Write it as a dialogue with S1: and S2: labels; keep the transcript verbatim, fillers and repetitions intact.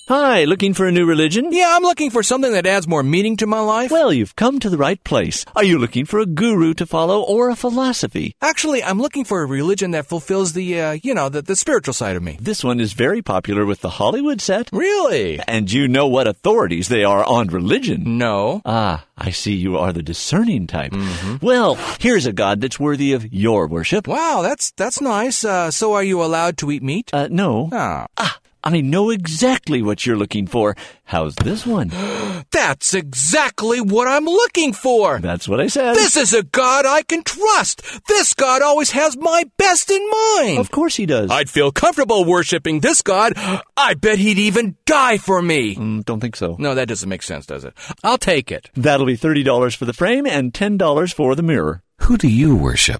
S1: Hi, looking for a new religion?
S2: Yeah, I'm looking for something that adds more meaning to my life.
S1: Well, you've come to the right place. Are you looking for a guru to follow or a philosophy?
S2: Actually, I'm looking for a religion that fulfills the, uh, you know, the, the spiritual side of me.
S1: This one is very popular with the Hollywood set.
S2: Really?
S1: And you know what authorities they are on religion.
S2: No.
S1: Ah, I see you are the discerning type.
S2: Mm-hmm.
S1: Well, here's a God that's worthy of your worship.
S2: Wow, that's that's nice. Uh, so are you allowed to eat meat?
S1: Uh, no.
S2: Oh.
S1: Ah, I know exactly what you're looking for. How's this one?
S2: That's exactly what I'm looking for.
S1: That's what I said.
S2: This is a God I can trust. This God always has my best in mind.
S1: Of course he does.
S2: I'd feel comfortable worshiping this God. I bet he'd even die for me.
S1: Mm, don't think so.
S2: No, that doesn't make sense, does it? I'll take it.
S1: That'll be thirty dollars for the frame and ten dollars for the mirror.
S3: Who do you worship?